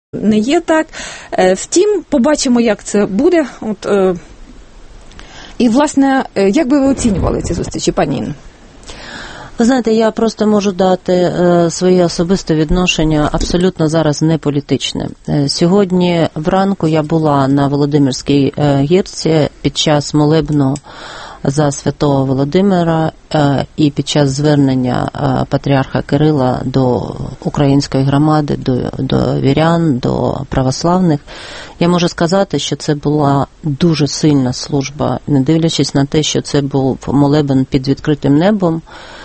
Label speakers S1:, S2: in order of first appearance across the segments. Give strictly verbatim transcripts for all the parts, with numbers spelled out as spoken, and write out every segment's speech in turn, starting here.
S1: не є так. Втім, побачимо, як це буде. От, і, власне, як би ви оцінювали ці зустрічі, пані Інно?
S2: Ви знаєте, я просто можу дати е, своє особисте відношення, абсолютно зараз не політичне. Е, сьогодні вранку я була на Володимирській е, гірці під час молебну за святого Володимира е, і під час звернення е, патріарха Кирила до української громади, до, до вірян, до православних. Я можу сказати, що це була дуже сильна служба, не дивлячись на те, що це був молебен під відкритим небом.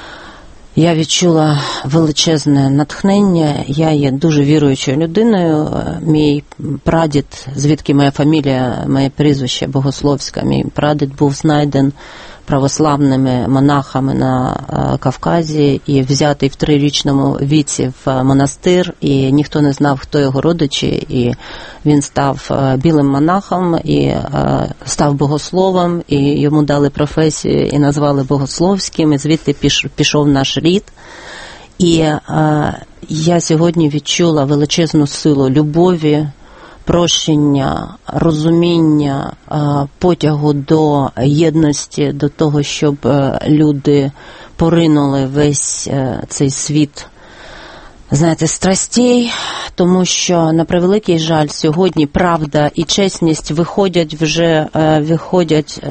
S2: Я відчула величезне натхнення, я є дуже віруючою людиною. Мій прадід, звідки моя фамілія, моє прізвище Богословська, мій прадід був знайден православними монахами на Кавказі і взятий в трирічному віці в монастир, і ніхто не знав, хто його родичі, і він став білим монахом, і став богословом, і йому дали професію, і назвали Богословським, і звідти пішов наш рід. І я сьогодні відчула величезну силу любові, прощення, розуміння, потягу до єдності, до того, щоб люди поринули весь цей світ, знаєте, страстей, тому що, на превеликий жаль, сьогодні правда і чесність виходять вже, виходять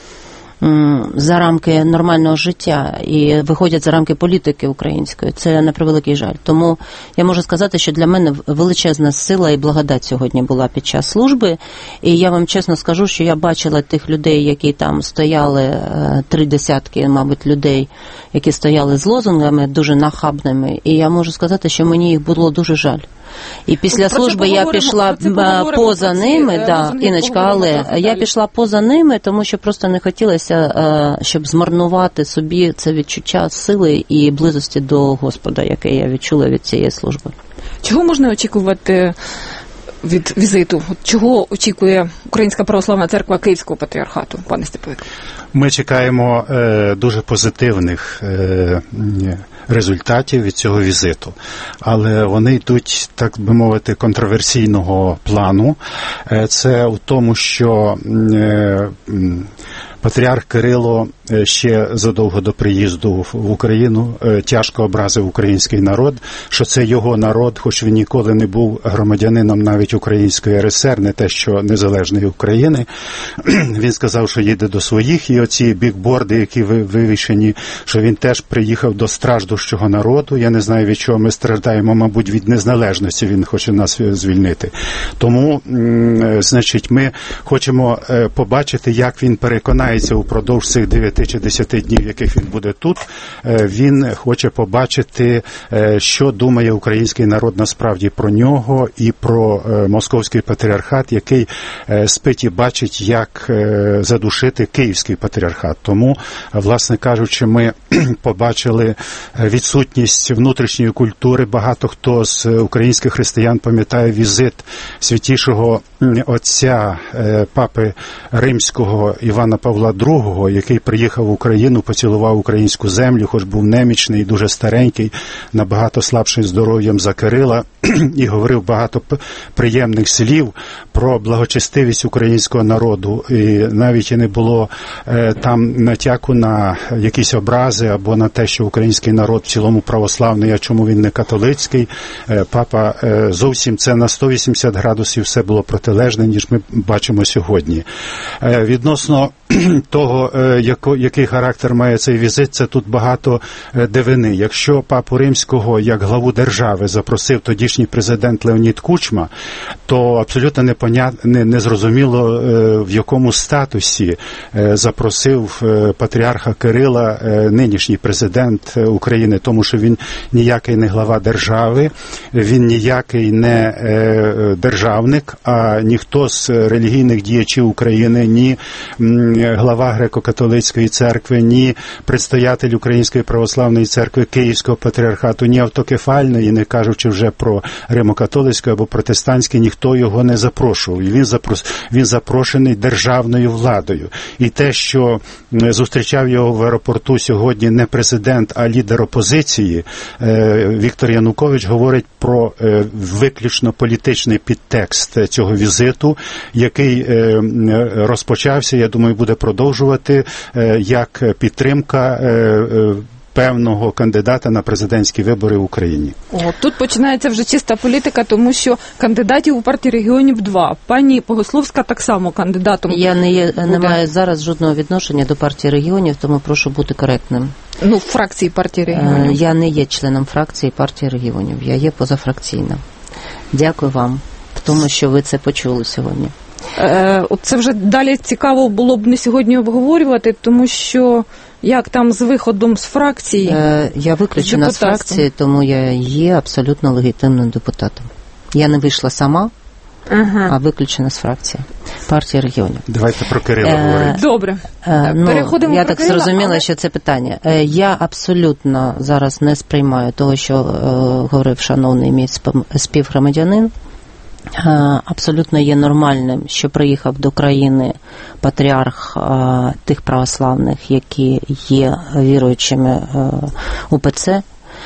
S2: за рамки нормального життя і виходять за рамки політики української. Це на превеликий жаль. Тому я можу сказати, що для мене величезна сила і благодать сьогодні була під час служби. І я вам чесно скажу, що я бачила тих людей, які там стояли, три десятки, мабуть, людей, які стояли з лозунгами дуже нахабними. І я можу сказати, що мені їх було дуже жаль. І після про служби я пішла поза ними, да, Іночка, але я пішла поза ними, тому що просто не хотілося, щоб змарнувати собі це відчуття сили і близості до Господа, яке я відчула від цієї служби.
S1: Чого можна очікувати від візиту? Чого очікує Українська Православна Церква Київського Патріархату, пане Степовик?
S3: Ми чекаємо е, дуже позитивних е, результатів від цього візиту, але вони йдуть, так би мовити, контроверсійного плану. Е, це у тому, що е, патріарх Кирило ще задовго до приїзду в Україну тяжко образив український народ, що це його народ, хоч він ніколи не був громадянином навіть Української РСР, не те, що незалежної України. Він сказав, що їде до своїх, і оці бікборди, які вивішені, що він теж приїхав до страждущого народу. Я не знаю, від чого ми страждаємо, мабуть, від незалежності він хоче нас звільнити. Тому, значить, ми хочемо побачити, як він переконається упродовж цих дев'яти чи десяти днів, яких він буде тут. Він хоче побачити, що думає український народ насправді про нього і про Московський патріархат, який спить і бачить, як задушити Київський патріархат. Тому, власне кажучи, ми побачили відсутність внутрішньої культури. Багато хто з українських християн пам'ятає візит святішого отця папи Римського Івана Павла другого, який приїхав в Україну, поцілував українську землю, хоч був немічний, дуже старенький, набагато слабшим здоров'ям за Кирила, і говорив багато приємних слів про благочестивість українського народу. І навіть і не було е, там натяку на якісь образи або на те, що український народ в цілому православний, а чому він не католицький. Е, папа е, зовсім це на сто вісімдесят градусів все було протилежне, ніж ми бачимо сьогодні. Е, відносно того, е, яко, який характер має цей візит, це тут багато е, дивини. Якщо папу Римського як главу держави запросив тодішній президент Леонід Кучма, то абсолютно непонятно, не, не зрозуміло, е, в якому статусі е, запросив е, патріарха Кирила е, нинішній президент України, тому що він ніякий не глава держави, він ніякий не е, державник, а ніхто з релігійних діячів України, ні м, глава Греко-католицької церкви, ні предстоятель Української православної церкви Київського патріархату, ні автокефальної, не кажучи вже про Римо-католицьку або протестантську, ніхто його не запрошував. І він, запрос... він запрошений державною владою. І те, що зустрічав його в аеропорту сьогодні не президент, а лідер опозиції, Віктор Янукович, говорить про виключно політичний підтекст цього візиту, який розпочався, я думаю, буде продовжувати як підтримка певного кандидата на президентські вибори в Україні.
S1: О, тут починається вже чиста політика, тому що кандидатів у партії регіонів два. Пані Богословська так само кандидатом.
S2: Я не, є, не маю зараз жодного відношення до партії регіонів, тому прошу бути коректним.
S1: Ну, фракції партії регіонів.
S2: Я не є членом фракції партії регіонів, я є позафракційна. Дякую вам, тому що ви це почули сьогодні.
S1: Це вже далі цікаво було б не сьогодні обговорювати, тому що як там з виходом з фракції?
S2: Я виключена з, з фракції, тому я є абсолютно легітимним депутатом. Я не вийшла сама, ага. а виключена з фракції партії регіонів.
S3: Давайте про Кирила е- говорити.
S1: Добре.
S2: Е- ну,
S1: Переходимо
S2: я
S1: про
S2: так
S1: Кирила,
S2: зрозуміла,
S1: але...
S2: що це питання. Е- я абсолютно зараз не сприймаю того, що е- говорив шановний мій співгромадянин. Абсолютно є нормальним, що приїхав до країни патріарх а, тих православних, які є віруючими а, У Пе Це.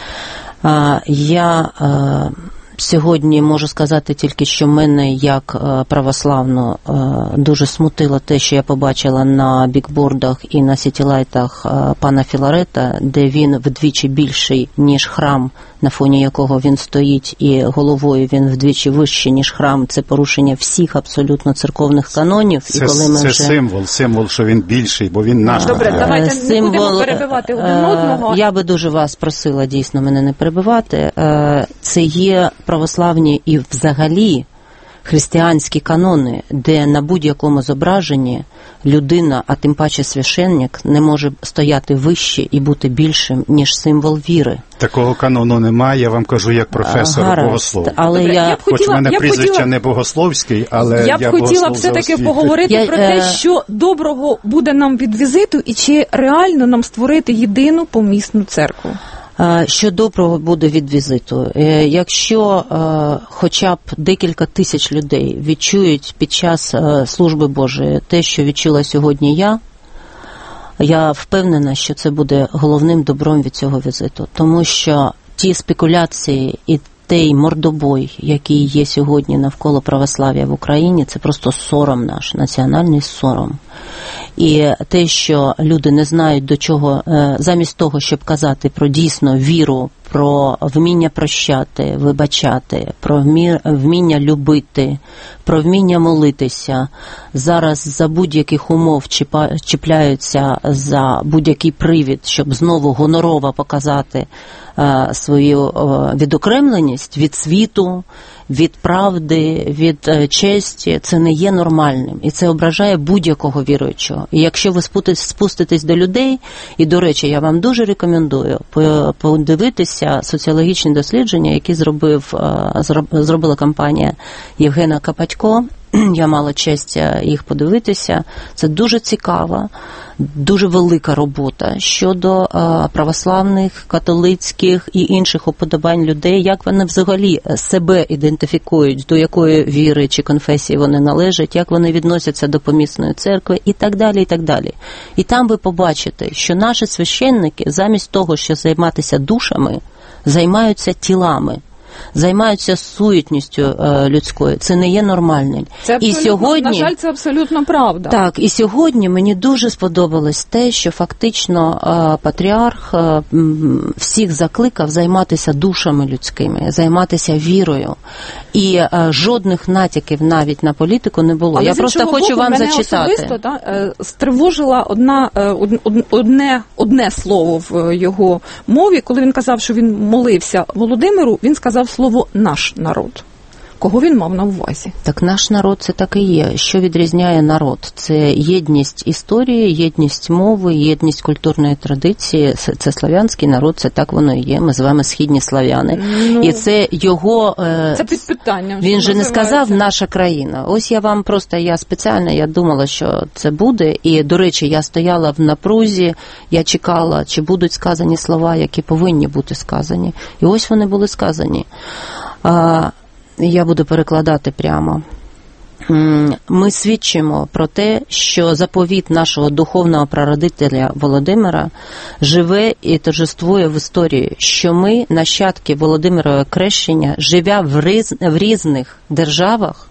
S2: А, я а, сьогодні можу сказати тільки, що мене як а, православну а, дуже смутило те, що я побачила на бікбордах і на сітілайтах а, пана Філарета, де він вдвічі більший, ніж храм, на фоні якого він стоїть, і головою він вдвічі вищий, ніж храм. Це порушення всіх абсолютно церковних канонів.
S3: Це,
S2: і коли ми
S3: це
S2: вже...
S3: символ, символ, що він більший, бо він наш.
S1: Добре, давайте
S2: символ...
S1: не будемо перебивати один одного.
S2: Я би дуже вас просила дійсно мене не перебивати. Це є православні і взагалі християнські канони, де на будь-якому зображенні людина, а тим паче священник, не може стояти вище і бути більшим, ніж символ віри.
S3: Такого канону немає, я вам кажу, як професор Гаразд, богослов.
S2: Але
S1: Добре,
S2: я...
S1: я б хотіла,
S3: Хоч в мене
S1: я
S3: прізвище
S1: хотіла...
S3: не Богословський, але
S1: я б
S3: я
S1: хотіла б все-таки поговорити я, про те, е... що доброго буде нам від візиту і чи реально нам створити єдину помісну церкву.
S2: Що доброго буде від візиту? Якщо хоча б декілька тисяч людей відчують під час служби Божої те, що відчула сьогодні я, я впевнена, що це буде головним добром від цього візиту. Тому що ті спекуляції і той мордобой, який є сьогодні навколо православ'я в Україні, це просто сором наш, національний сором. І те, що люди не знають до чого, замість того, щоб казати про дійсно віру, про вміння прощати, вибачати, про вміння любити, про вміння молитися, зараз за будь-яких умов чіпляються за будь-який привід, щоб знову гонорово показати свою відокремленість від світу, від правди, від честі, це не є нормальним. І це ображає будь-якого віруючого. І якщо ви спуститесь до людей, і, до речі, я вам дуже рекомендую подивитися соціологічні дослідження, які зробив, зробила компанія Євгена Копатько. Я мала честь їх подивитися. Це дуже цікава, дуже велика робота щодо православних, католицьких і інших уподобань людей, як вони взагалі себе ідентифікують, до якої віри чи конфесії вони належать, як вони відносяться до помісної церкви і так далі, і так далі. І там ви побачите, що наші священники замість того, що займатися душами, займаються тілами. Займаються суєтністю е, людською. Це не є нормальним.
S1: Це і сьогодні, на жаль, це абсолютно правда.
S2: Так, і сьогодні мені дуже сподобалось те, що фактично е, патріарх е, всіх закликав займатися душами людськими, займатися вірою. І е, жодних натяків навіть на політику не було.
S1: Але
S2: я просто хочу
S1: боку,
S2: вам
S1: мене
S2: зачитати.
S1: Особисто, та, е, стривожила одна, е, одне, одне слово в його мові, коли він казав, що він молився Володимиру, він сказав слово «наш народ». Кого він мав на увазі?
S2: Так наш народ це так і є. Що відрізняє народ? Це єдність історії, єдність мови, єдність культурної традиції. Це, це слав'янський народ, це так воно і є. Ми з вами східні слав'яни. Ну, і це його...
S1: Це під питанням.
S2: Він же не сказав «наша країна». Ось я вам просто, я спеціально, я думала, що це буде. І, до речі, я стояла в напрузі, я чекала, чи будуть сказані слова, які повинні бути сказані. І ось вони були сказані. Я буду перекладати прямо. Ми свідчимо про те, що заповіт нашого духовного прародителя Володимира живе і торжествує в історії, що ми, нащадки Володимирового Крещення, живя в, різ... в різних державах,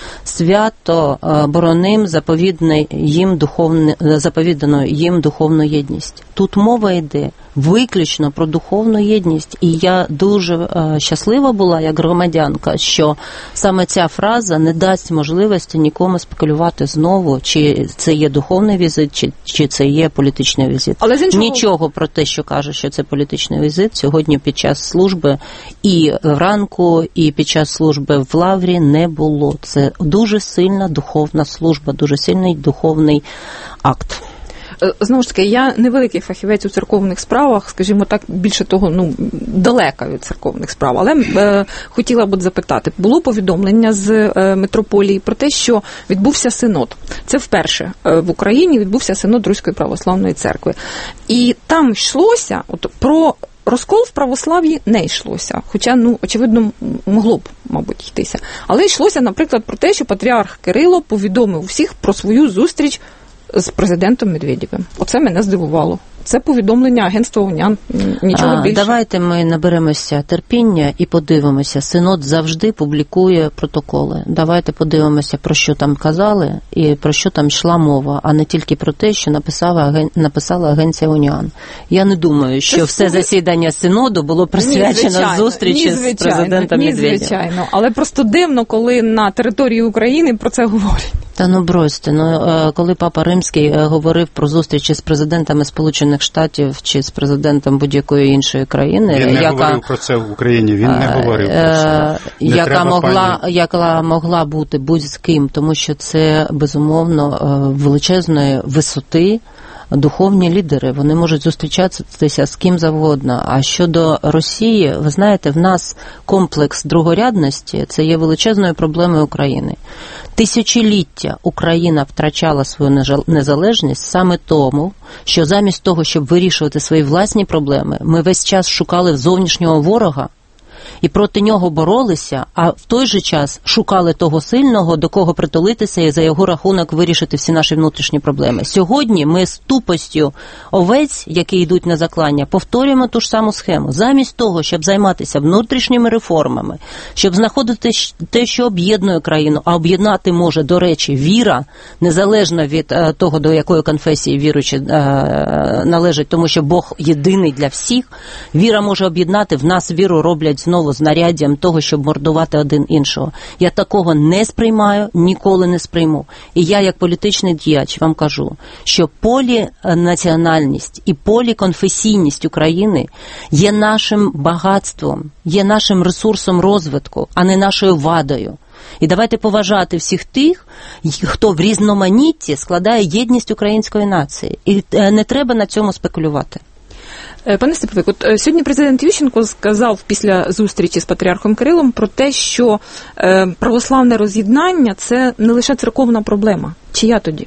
S2: свято бороним заповідну їм духовну, заповідану їм духовну єдність. Тут мова йде виключно про духовну єдність. І я дуже е, щаслива була, як громадянка, що саме ця фраза не дасть можливості нікому спекулювати знову, чи це є духовний візит, чи, чи це є політичний візит. Але іншого... Нічого про те, що каже, що це політичний візит, сьогодні під час служби і вранку, і під час служби в Лаврі не було. Це дуже сильна духовна служба, дуже сильний духовний акт.
S1: Знову ж таки, я невеликий фахівець у церковних справах, скажімо так, більше того, ну, далека від церковних справ, але е, хотіла б запитати, було повідомлення з е, митрополії про те, що відбувся синод. Це вперше е, в Україні відбувся синод Руської православної церкви. І там йшлося, от, про розкол в православ'ї не йшлося, хоча, ну, очевидно, могло б, мабуть, йтися. Але йшлося, наприклад, про те, що патріарх Кирило повідомив всіх про свою зустріч з президентом Медведєвим. Оце мене здивувало. Це повідомлення агентства УНЯН, нічого більше.
S2: Давайте ми наберемося терпіння і подивимося. Синод завжди публікує протоколи. Давайте подивимося, про що там казали і про що там йшла мова, а не тільки про те, що написала, написала агенція УНЯН. Я не думаю, що це все засідання Синоду було присвячено ні, зустрічі ні, з президентом ні, Медведєвим.
S1: Звичайно, але просто дивно, коли на території України про це говорять.
S2: Та ну бросьте, ну коли Папа Римський говорив про зустрічі з президентами Сполучених Штатів чи з президентом будь-якої іншої країни,
S3: він не
S2: яка
S3: говорив про це в Україні, він не говорив про це.
S2: Не яка могла, пані... яка могла бути будь-з ким, тому що це безумовно величезної висоти. Духовні лідери, вони можуть зустрічатися з ким завгодно. А щодо Росії, ви знаєте, в нас комплекс другорядності – це є величезною проблемою України. Тисячоліття Україна втрачала свою незалежність саме тому, що замість того, щоб вирішувати свої власні проблеми, ми весь час шукали зовнішнього ворога, і проти нього боролися, а в той же час шукали того сильного, до кого притулитися і за його рахунок вирішити всі наші внутрішні проблеми. Сьогодні ми з тупостю овець, які йдуть на заклання, повторюємо ту ж саму схему. Замість того, щоб займатися внутрішніми реформами, щоб знаходити те, що об'єднує країну, а об'єднати може, до речі, віра, незалежно від того, до якої конфесії віруючі належать, тому що Бог єдиний для всіх, віра може об'єднати, в нас віру роблять знову знаряддям того, щоб мордувати один іншого. Я такого не сприймаю, ніколи не сприйму. І я, як політичний діяч, вам кажу, що полінаціональність і поліконфесійність України є нашим багатством, є нашим ресурсом розвитку, а не нашою вадою. І давайте поважати всіх тих, хто в різноманітті складає єдність української нації. І не треба на цьому спекулювати.
S1: Пане Степовик, от сьогодні президент Ющенко сказав після зустрічі з патріархом Кирилом про те, що православне роз'єднання – це не лише церковна проблема. Чия тоді?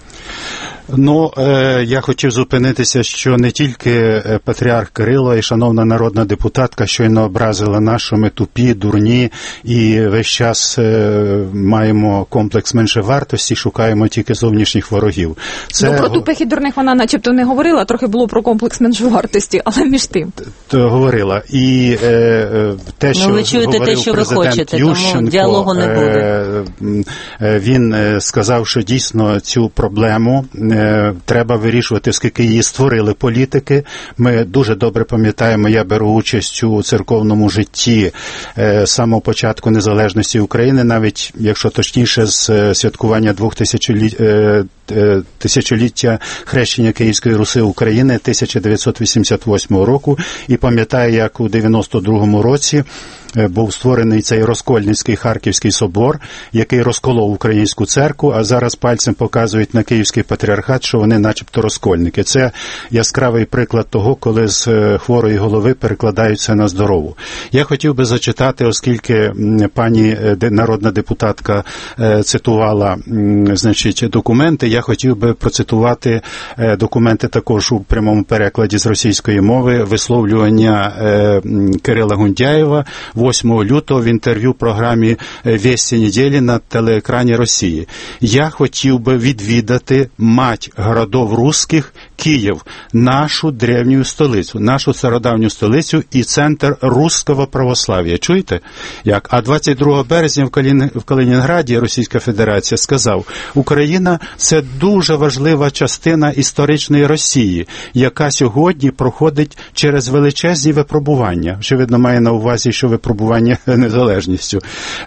S3: Ну, е, я хотів зупинитися, що не тільки патріарх Кирило і шановна народна депутатка щойно образила нас, що ми тупі, дурні і весь час е, маємо комплекс меншовартості, шукаємо тільки зовнішніх ворогів.
S1: Це... Ну, про тупих і дурних вона начебто не говорила, трохи було про комплекс меншовартості, але між тим.
S3: То говорила. І е, те, що
S2: ну, ви чуєте
S3: говорив
S2: те, що
S3: президент
S2: ви хочете,
S3: Ющенко,
S2: тому діалогу не буде.
S3: Е, він сказав, що дійсно цю проблему треба вирішувати, оскільки її створили політики. Ми дуже добре пам'ятаємо, я беру участь у церковному житті з самого початку незалежності України, навіть, якщо точніше, з святкування двох тисячоліть, тисячоліття хрещення Київської Руси України тисяча дев'ятсот вісімдесят восьмого року. І пам'ятаю, як у дев'яносто другому році був створений цей Розкольницький Харківський собор, який розколов українську церкву, а зараз пальцем показують на Київський патріархат, що вони начебто розкольники. Це яскравий приклад того, коли з хворої голови перекладаються на здорову. Я хотів би зачитати, оскільки пані народна депутатка цитувала, значить, документи, я хотів би процитувати документи також у прямому перекладі з російської мови, висловлювання Кирила Гундяєва восьмого лютого в інтерв'ю програмі «Вести неділі» на телеекрані Росії. Я хотів би відвідати мать городов русских Київ, нашу древню столицю, нашу стародавню столицю і центр руського православ'я. Чуєте? Як? А двадцять другого березня в, Калін... в Калінінграді Російська Федерація сказав, Україна – це дуже важлива частина історичної Росії, яка сьогодні проходить через величезні випробування. Очевидно, має на увазі, що випробування незалежністю.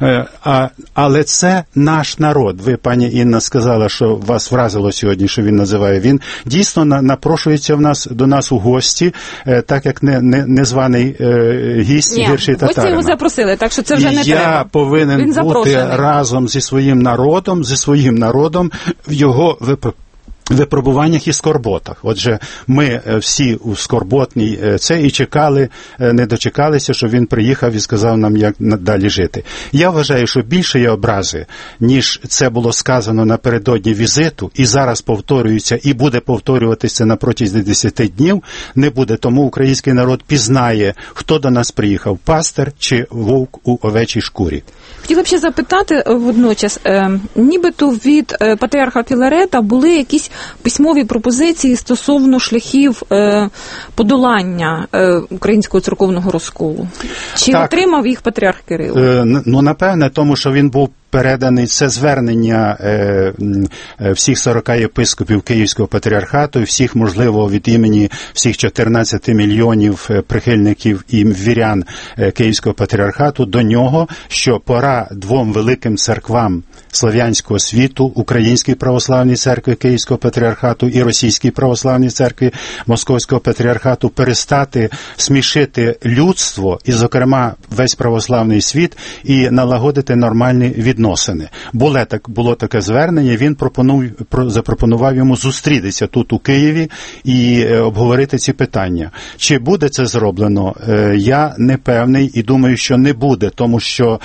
S3: А, але це наш народ. Ви, пані Інна, сказала, що вас вразило сьогодні, що він називає. Він дійсно на, напрошується в нас, до нас у гості, так як не, не, незваний е, гість
S1: Ні,
S3: гірший татарина.
S1: гості його запросили, так що це вже
S3: і
S1: не
S3: я
S1: треба.
S3: Я повинен
S1: він
S3: бути разом зі своїм народом, зі своїм народом в його випробуванні. випробуваннях і скорботах. Отже, ми всі у скорботній це і чекали, не дочекалися, що він приїхав і сказав нам, як далі жити. Я вважаю, що більше є образи, ніж це було сказано напередодні візиту, і зараз повторюється, і буде повторюватися на протязі десяти днів, не буде. Тому український народ пізнає, хто до нас приїхав, пастир чи вовк у овечій шкурі.
S1: Хотіла б ще запитати водночас, е, нібито від е, патріарха Філарета були якісь письмові пропозиції стосовно шляхів е, подолання е, українського церковного розколу. Чи
S3: так,
S1: отримав їх патріарх Кирило?
S3: Е, ну, напевне, тому що він був переданий, це звернення е, всіх сорока єпископів Київського патріархату, всіх, можливо, від імені всіх чотирнадцяти мільйонів прихильників і вірян Київського патріархату до нього, що пора двом великим церквам слав'янського світу, Українській православній церкві Київського патріархату і Російській православній церкві Московського патріархату перестати смішити людство і, зокрема, весь православний світ і налагодити нормальні відносини. Було, так, було таке звернення, він пропонув, запропонував йому зустрітися тут у Києві і обговорити ці питання. Чи буде це зроблено? Я не певний і думаю, що не буде, тому що,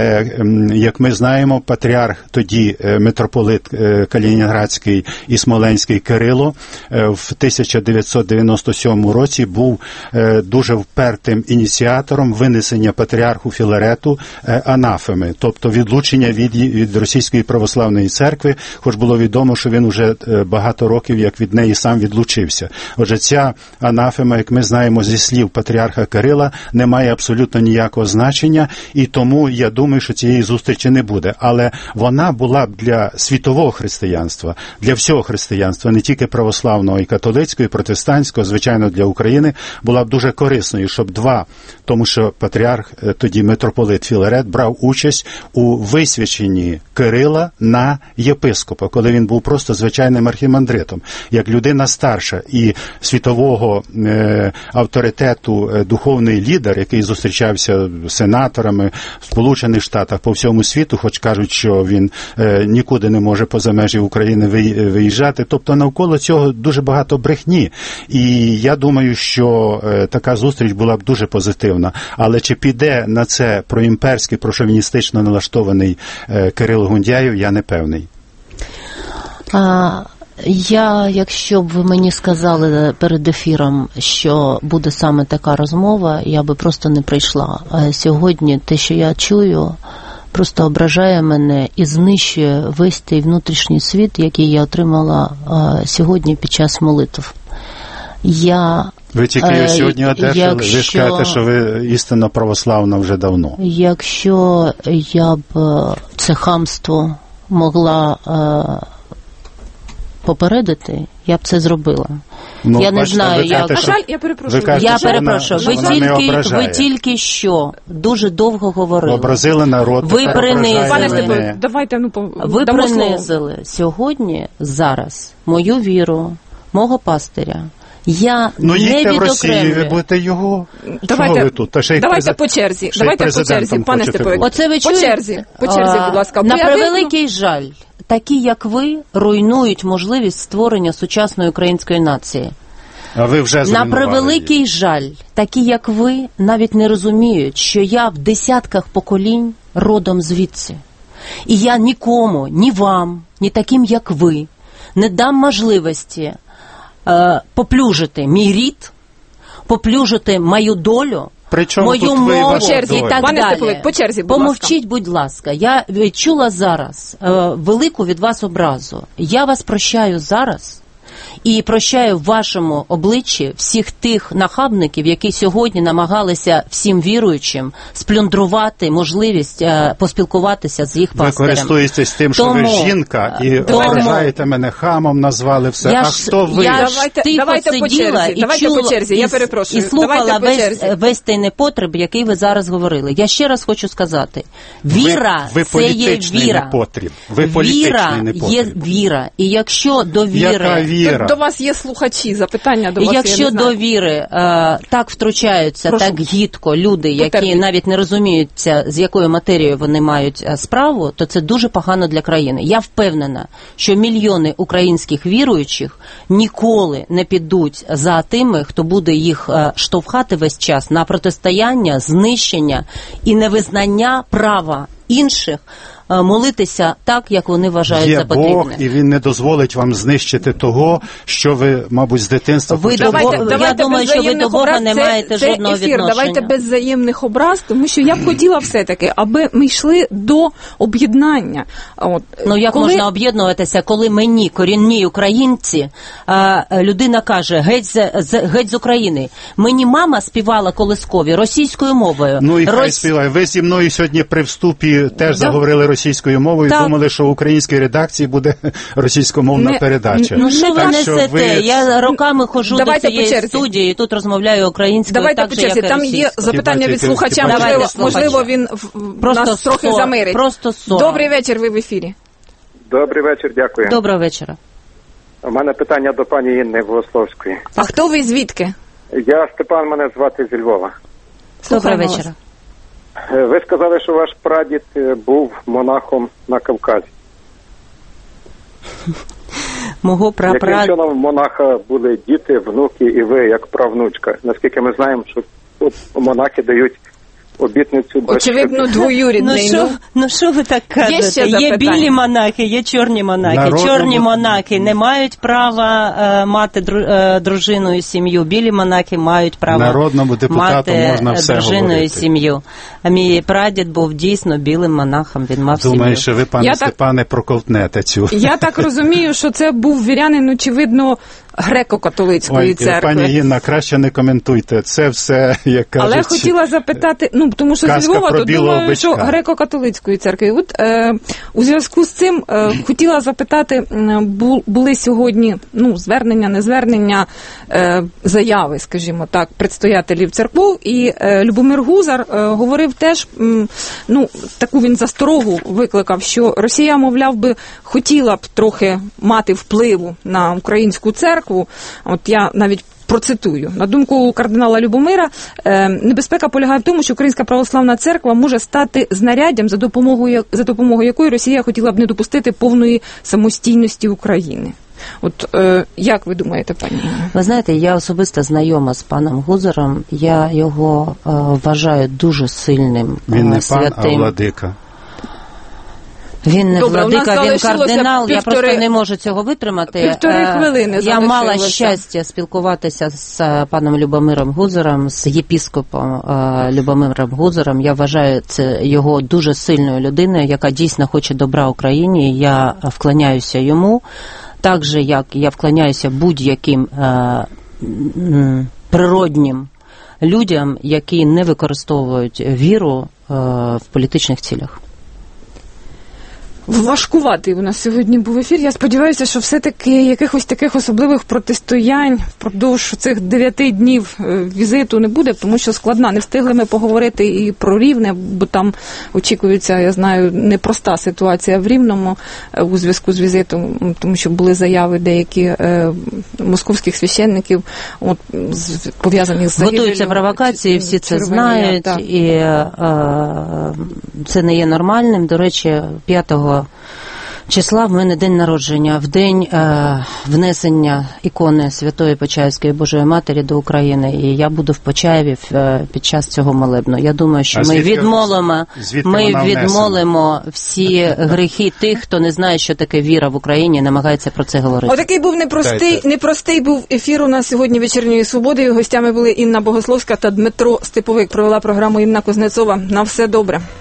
S3: як ми знаємо, патріарх тоді митрополит Калінінградський і Смоленський Кирило в тисяча дев'ятсот дев'яносто сьомому році був дуже впертим ініціатором винесення патріарху Філарету анафеми, тобто відлучення від, від Російської православної церкви, хоч було відомо, що він вже багато років, як від неї сам відлучився. Отже, ця анафема, як ми знаємо зі слів патріарха Кирила, не має абсолютно ніякого значення, і тому я думаю, що цієї зустрічі не буде. Але вона була б для світового християнства, для всього християнства, не тільки православного і католицького, і протестантського, звичайно, для України, була б дуже корисною, щоб два, тому що патріарх, тоді митрополит Філарет, брав участь у висвяченні Кирила на єпископа, коли він був просто звичайним архімандритом. Як людина старша і світового е, авторитету е, духовний лідер, який зустрічався з сенаторами в Сполучених Штатах по всьому світу, хоч кажуть, що він е, нікуди не може поза межі України виїжджати. Тобто навколо цього дуже багато брехні. І я думаю, що е, така зустріч була б дуже позитивна. Але чи піде на це проімперський, прошовіністично налаштований е, Кирило Гундяєв, я не певний.
S2: А, я, якщо б ви мені сказали перед ефіром, що буде саме така розмова, я би просто не прийшла. А сьогодні те, що я чую, просто ображає мене і знищує весь той внутрішній світ, який я отримала а, сьогодні під час молитв. Я
S3: Ви тільки його сьогодні одержали, якщо, ви скажете, що ви істинно православна вже давно.
S2: Якщо я б це хамство могла е, попередити, я б це зробила.
S3: Ну,
S2: я не
S3: бачите,
S2: знаю,
S3: ви кажете,
S2: як...
S3: що...
S1: На жаль, я перепрошую.
S3: Ви кажете,
S2: я
S3: що
S2: перепрошую.
S3: Вона,
S2: ви, тільки, ви
S3: тільки
S2: тільки що дуже довго говорили.
S3: Образили народ.
S2: Ви принизили.
S1: Пане Степане, давайте, ну, по...
S2: Ви принизили слово. Сьогодні, зараз, мою віру, мого пастиря. Я
S3: Ну,
S2: не
S3: їдьте в Росію, ви
S2: відокремлюю.
S3: будете його.
S1: Давайте,
S3: Чого ви тут? Та ще й
S1: давайте
S3: презид-
S1: по черзі,
S3: ще й
S1: давайте по черзі,
S3: президентом
S1: пане
S3: хочете
S1: Степовик.
S3: бути.
S2: Оце ви
S1: По
S2: чуєте?
S1: черзі, по черзі,
S2: А,
S1: будь ласка.
S2: На
S1: Бо я
S2: превеликий жаль, такі як ви руйнують можливість створення сучасної української нації.
S3: А ви вже
S2: На
S3: зруйнували
S2: превеликий
S3: її.
S2: жаль, такі як ви навіть не розуміють, що я в десятках поколінь родом звідси. І я нікому, ні вам, ні таким як ви, не дам можливості е, поплюжити мій рід, поплюжити мою долю,
S3: Причому
S2: мою
S3: тут ви і
S2: мову
S3: ваша
S1: черзі.
S2: і
S3: доля?
S2: так
S1: Пане
S2: далі.
S1: Степовик, по черзі, будь
S2: Помовчіть, будь ласка. Я відчула зараз е, велику від вас образу. Я вас прощаю зараз і прощаю в вашому обличчі всіх тих нахабників, які сьогодні намагалися всім віруючим сплюндрувати можливість е, поспілкуватися з їх
S3: Ви
S2: пастирем.
S3: користуєтесь тим, що
S2: Тому-
S3: ви жінка, і
S2: Тому-
S3: вважаєте мене хамом, назвали все.
S2: Я
S3: а
S2: ж-
S3: хто ви?
S2: Я ж
S1: Давайте-
S2: тихо
S1: давайте по
S2: сиділа
S1: черзі,
S2: і
S1: давайте
S2: чула,
S1: по черзі, я
S2: і-
S1: перепрошую.
S2: і слухала
S1: Давайте по
S2: весь,
S1: черзі.
S2: весь той непотреб, який ви зараз говорили. Я ще раз хочу сказати, віра
S3: ви, ви
S2: це є
S3: політичний
S2: віра.
S3: непотріб. Ви політичний
S2: Віра
S3: непотріб.
S2: є віра. І якщо до віри...
S3: Яка віра?
S1: Тут до вас є слухачі, запитання до
S2: І
S1: вас, я
S2: якщо
S1: не
S2: до
S1: знаю.
S2: віри е, так втручаються,
S1: Прошу.
S2: так гідко люди, які
S1: Потерпіть.
S2: навіть не розуміються, з якою матерією вони мають е, справу, то це дуже погано для країни. Я впевнена, що мільйони українських віруючих ніколи не підуть за тими, хто буде їх е, штовхати весь час на протистояння, знищення і невизнання права інших е, молитися так, як вони вважають
S3: Є
S2: за
S3: Бог,
S2: потрібне.
S3: і він не дозволить вам знищити того, що ви, мабуть, з дитинства
S2: Ви
S3: хочете
S2: до
S1: Давайте,
S2: Бога-
S1: давайте
S2: я думаю,
S1: без
S2: що ви
S1: взаємних
S2: до Бога
S1: образ.
S2: не
S1: Це-
S2: маєте
S1: це
S2: жодного
S1: ефір.
S2: відношення.
S1: Давайте без взаємних образ, тому що я б хотіла все-таки, аби ми йшли до об'єднання. От,
S2: Ну як
S1: коли...
S2: можна об'єднуватися, коли мені, корінні українці, а, людина каже, геть з, з, геть з України. Мені мама співала колискові російською мовою.
S3: Ну і хай
S2: Рос-
S3: співає. Ви зі мною сьогодні при вступі теж
S1: Да.
S3: заговорили російською мовою,
S1: Так.
S3: думали, що в українській редакції буде російськомовна
S1: Не-
S3: передача.
S2: Ну що ви
S3: Так що
S2: несете?
S3: ви-
S2: Я роками ходжу
S1: Давайте
S2: до цієї
S1: по черзі.
S2: студії і тут розмовляю українською
S1: Давайте
S2: так
S1: по
S2: же,
S1: черзі.
S2: як і
S1: Там є
S2: російською.
S1: запитання
S3: Хіба
S1: від
S3: тільки-
S1: слухача,
S3: хіба
S1: можливо,
S2: тільки слухача.
S1: можливо він в-
S2: Просто
S1: нас трохи
S2: сором.
S1: замирить.
S2: Просто сором.
S1: Добрий вечір, ви в ефірі.
S4: Добрий вечір, дякую.
S2: Доброго вечора.
S4: У мене питання до пані Інни Волословської.
S1: А хто ви і звідки?
S4: Я Степан, мене звати зі Львова.
S1: Слухаємо
S2: Доброго
S1: вас.
S2: вечора.
S4: Е, Ви сказали, що ваш прадід е, був монахом на Кавказі.
S2: Мого
S4: Яким
S2: прапра...
S4: чином в монаха були діти, внуки і ви, як правнучка? Наскільки ми знаємо, що тут монахи дають обітницю дочки.
S1: Очевидно,
S2: Ну
S1: двоюрідний.
S2: що,
S1: ну.
S2: ну що ви так кажете?
S1: ще
S2: Є
S1: запитання?
S2: білі монахи, є чорні монахи.
S3: Народному-
S2: Чорні монахи не мають права е, мати дру, е, дружину і сім'ю. Білі монахи мають право
S3: Народному депутату
S2: мати
S3: можна
S2: е,
S3: все
S2: дружину
S3: говорити.
S2: і сім'ю. А мій прадід був дійсно білим монахом, він мав
S3: Думаю,
S2: сім'ю.
S3: що ви, пане
S1: Я так-
S3: Степане, проковтнете цю.
S1: Я так розумію, що це був вірянин, очевидно, греко-католицької
S3: Ой,
S1: церкви.
S3: пані Інна, краще не коментуйте. Це все, як кажуть...
S1: Але хотіла запитати, ну тому що зі
S3: казка
S1: Львова,
S3: про
S1: то
S3: білого
S1: думаю, що
S3: бичка.
S1: греко-католицької церкви. От е, у зв'язку з цим е, хотіла запитати, м, бу- були сьогодні ну звернення, не звернення, е, заяви, скажімо так, предстоятелів церков, і е, Любомир Гузар е, говорив теж, м, ну таку він засторогу викликав, що Росія, мовляв би, хотіла б трохи мати впливу на українську церкву. От я навіть процитую. На думку кардинала Любомира, е, небезпека полягає в тому, що Українська православна церква може стати знаряддям, за допомогою, за допомогою якої Росія хотіла б не допустити повної самостійності України. От е, як ви думаєте, пані Інна?
S2: Ви знаєте, я особисто знайома з паном Гузаром, я його е, вважаю дуже сильним
S3: Він
S2: е,
S3: не пан,
S2: святим.
S3: а владика.
S2: Він не
S1: Добре, у нас
S2: владика, він
S1: залишилося
S2: кардинал. Я
S1: півтори-
S2: просто не можу цього витримати.
S1: півтори
S2: Е,
S1: хвилини
S2: Я мала
S1: залишилося.
S2: щастя спілкуватися з е, паном Любомиром Гузаром, з єпіскопом е, Любомиром Гузаром. Я вважаю це його дуже сильною людиною, яка дійсно хоче добра Україні. Я вклоняюся йому, так же, як я вклоняюся будь-яким е, м, природнім людям, які не використовують віру е, в політичних цілях.
S1: Важкуватий у нас сьогодні був ефір. Я сподіваюся, що все-таки якихось таких особливих протистоянь впродовж цих дев'яти днів візиту не буде, тому що складна. Не встигли ми поговорити і про Рівне, бо там очікується, я знаю, непроста ситуація в Рівному у зв'язку з візитом, тому що були заяви деякі е, московських священників, от, з, пов'язаних з загибелью.
S2: Готуються провокації, всі це знають,
S1: так.
S2: І е, це не є нормальним. До речі, п'ятого числа в мене день народження, в день е, внесення ікони Святої Почаївської Божої Матері до України, і я буду в Почаєві е, під час цього молебну. Я думаю, що
S3: а
S2: ми
S3: звідки,
S2: відмолимо,
S3: звідки
S2: ми відмолимо всі гріхи тих, хто не знає, що таке віра в Україні, і намагається про це говорити.
S1: Отакий був непростий,
S3: Дайте.
S1: непростий був ефір у нас сьогодні «Вечірньої свободи». Гостями були Інна Богословська та Дмитро Степовик. Провела програму Інна Кузнецова. На все добре.